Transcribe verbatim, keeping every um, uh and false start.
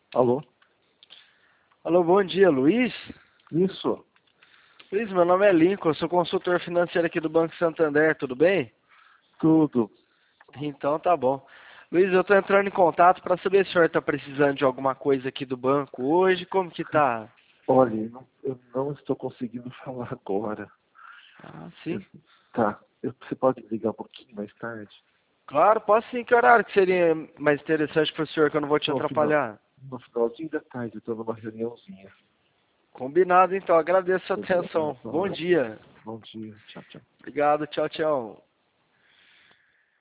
Alô? Alô, bom dia, Luiz? Isso, Luiz, meu nome é Lincoln, eu sou consultor financeiro aqui do Banco Santander, tudo bem? tudo. Então tá bom. Luiz, eu tô entrando em contato para saber se o senhor tá precisando de alguma coisa aqui do banco hoje, como que tá? Olha, eu não, eu não estou conseguindo falar agora. Ah, Eu- sim. tá, eu- você pode ligar um pouquinho mais tarde? Claro, posso sim, que horário que seria mais interessante pro senhor, que eu não vou te No final, atrapalhar? no finalzinho da tarde, eu estou numa reuniãozinha. Combinado então, agradeço a Obrigado, atenção. Bom bom, dia. bom dia, tchau, tchau. Obrigado, tchau, tchau.